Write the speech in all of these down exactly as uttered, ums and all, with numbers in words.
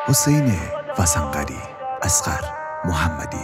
حسین وسنقری، اصغر محمدی.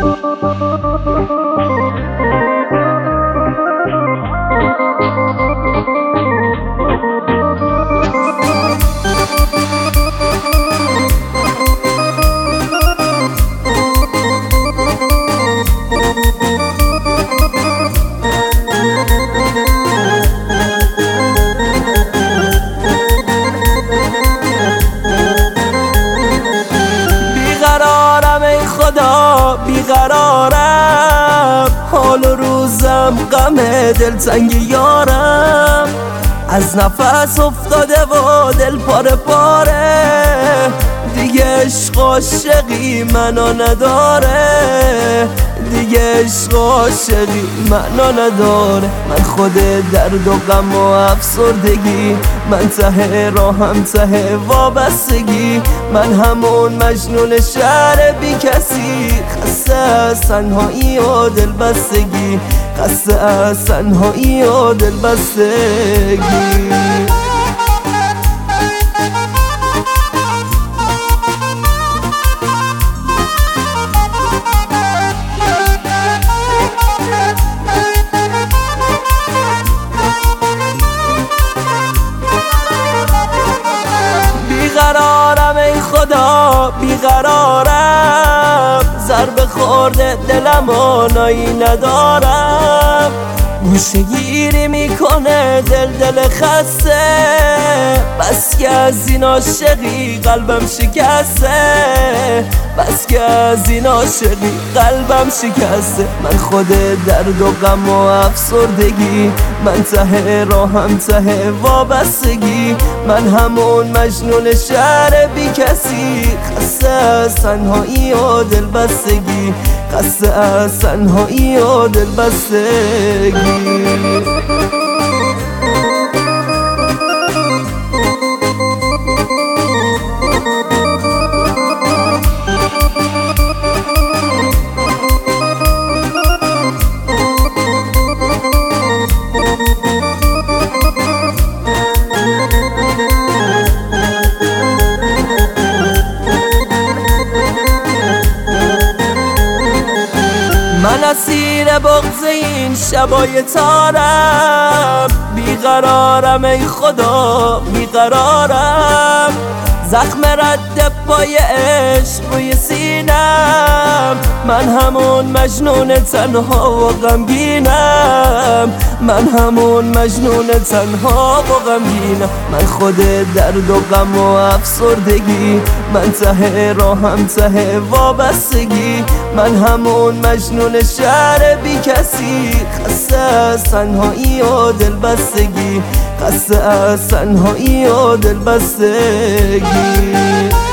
بیقرارم، حال و روزم غم دلتنگ یارم، از نفس افتاده و دل پاره پاره، دیگه عشق عاشقی منو نداره، دیگه عشق عاشقی منو نداره. من خود درد و غم و افسردگی، من ته راهم ته وابستگی، من همون مجنون شهر بی کسی، خسته از تنهایی و دلبستگی، خسته از تنهایی و دلبستگی. بیقرارم ای خدا بیقرارم، ضربه خورده دلم و نایی ندارم، گوشه گیری میکنه دل دل خسته، بس که از این عاشقی قلبم شکسته، بس که از این عاشقی قلبم شکسته. من خود درد و غم و افسردگی، من ته راهم ته وابستگی، من همون مجنون شهر بی کسی، خسته از تنهایی و دلبستگی، خسته از تنهایی و دلبستگی. من اسیر بغض این شبای تارم، بیقرارم ای خدا بیقرارم، زخم رد پای عشق روی سینم، من همون مجنون تنها و غمگینم، من همون مجنون تنها و غمگینم. من خود درد و غم و افسردگی، من ته راهم ته وابستگی، من همون مجنون شهر بی کسی، خسته از تنهایی و دلبستگی، خسته از تنهایی و دلبستگی.